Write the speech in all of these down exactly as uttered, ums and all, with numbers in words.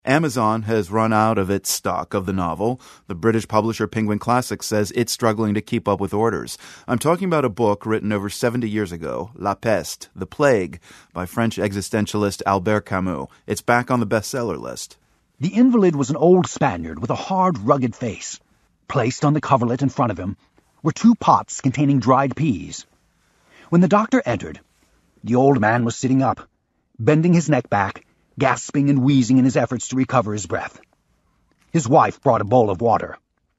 Amazon has run out of its stock of the novel. The British publisher Penguin Classics says it's struggling to keep up with orders. I'm talking about a book written over seventy years ago, La Peste, The Plague, by French existentialist Albert Camus. It's back on the bestseller list. The invalid was an old Spaniard with a hard, rugged face. Placed on the coverlet in front of him were two pots containing dried peas. When the doctor entered, the old man was sitting up, bending his neck back, gasping and wheezing in his efforts to recover his breath. His wife brought a bowl of water.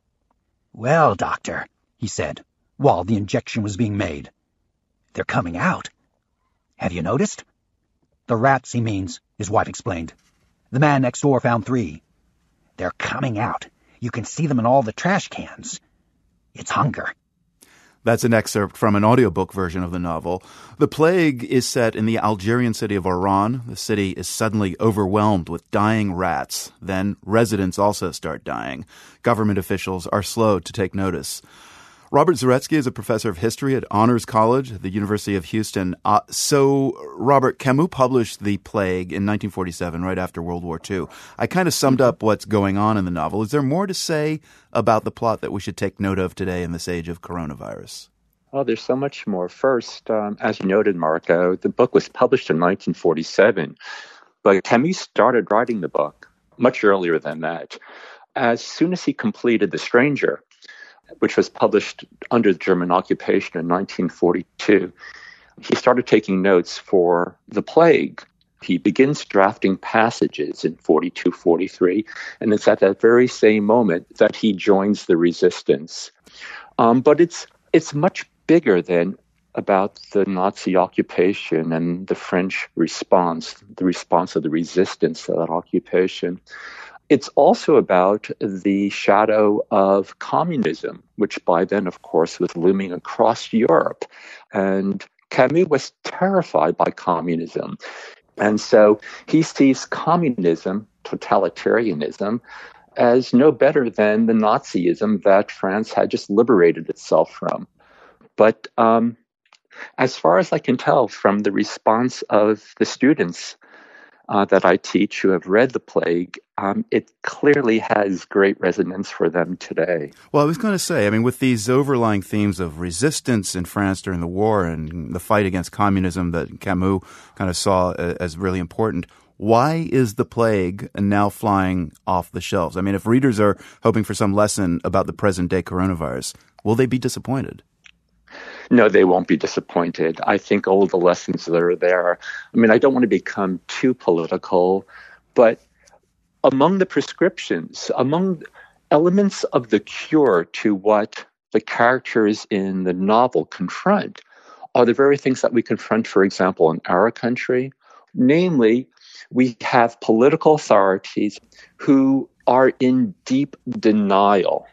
"Well, doctor," he said, while the injection was being made, "they're coming out. Have you noticed?" "The rats, he means," his wife explained. "The man next door found three. They're coming out. You can see them in all the trash cans. It's hunger." That's an excerpt from an audiobook version of the novel. The Plague is set in the Algerian city of Oran. The city is suddenly overwhelmed with dying rats. Then residents also start dying. Government officials are slow to take notice. Robert Zaretsky is a professor of history at Honors College at the University of Houston. Uh, so, Robert, Camus published The Plague in nineteen forty-seven, right after World War Two. I kind of summed up what's going on in the novel. Is there more to say about the plot that we should take note of today in this age of coronavirus? Oh, there's so much more. First, um, as you noted, Marco, the book was published in nineteen forty-seven, but Camus started writing the book much earlier than that. As soon as he completed The Stranger, which was published under the German occupation in nineteen forty-two, he started taking notes for The Plague. He begins drafting passages in forty-two, forty-three, and it's at that very same moment that he joins the resistance. Um, but it's it's much bigger than about the Nazi occupation and the French response, the response of the resistance to that occupation. It's also about the shadow of communism, which by then, of course, was looming across Europe. And Camus was terrified by communism. And so he sees communism, totalitarianism, as no better than the Nazism that France had just liberated itself from. But um, as far as I can tell from the response of the students Uh, that I teach who have read The Plague, um, it clearly has great resonance for them today. Well, I was going to say, I mean, with these overlying themes of resistance in France during the war and the fight against communism that Camus kind of saw as really important, why is The Plague now flying off the shelves? I mean, if readers are hoping for some lesson about the present-day coronavirus, will they be disappointed? No, they won't be disappointed. I think all of the lessons that are there, I mean, I don't want to become too political, but among the prescriptions, among elements of the cure to what the characters in the novel confront are the very things that we confront, for example, in our country. Namely, we have political authorities who are in deep denial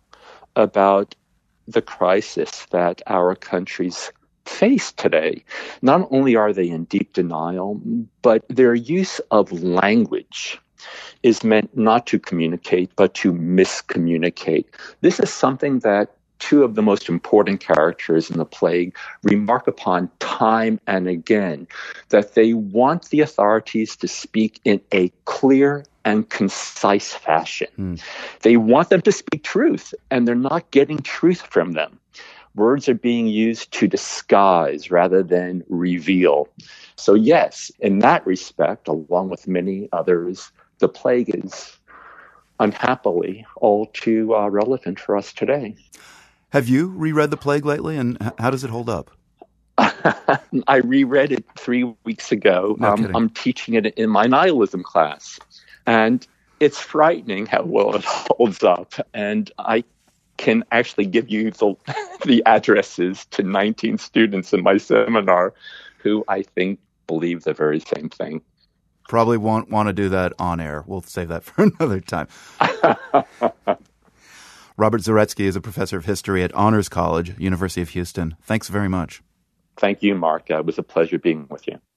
about the crisis that our countries face today. Not only are they in deep denial, but their use of language is meant not to communicate, but to miscommunicate. This is something that two of the most important characters in The Plague remark upon time and again, that they want the authorities to speak in a clear and concise fashion. Mm. They want them to speak truth, and they're not getting truth from them. Words are being used to disguise rather than reveal. So yes, in that respect, along with many others, The Plague is unhappily all too uh, relevant for us today. Have you reread The Plague lately, and how does it hold up? I reread it three weeks ago. No um, I'm teaching it in my nihilism class. And it's frightening how well it holds up. And I can actually give you the, the addresses to nineteen students in my seminar who I think believe the very same thing. Probably won't want to do that on air. We'll save that for another time. Robert Zaretsky is a professor of history at Honors College, University of Houston. Thanks very much. Thank you, Mark. It was a pleasure being with you.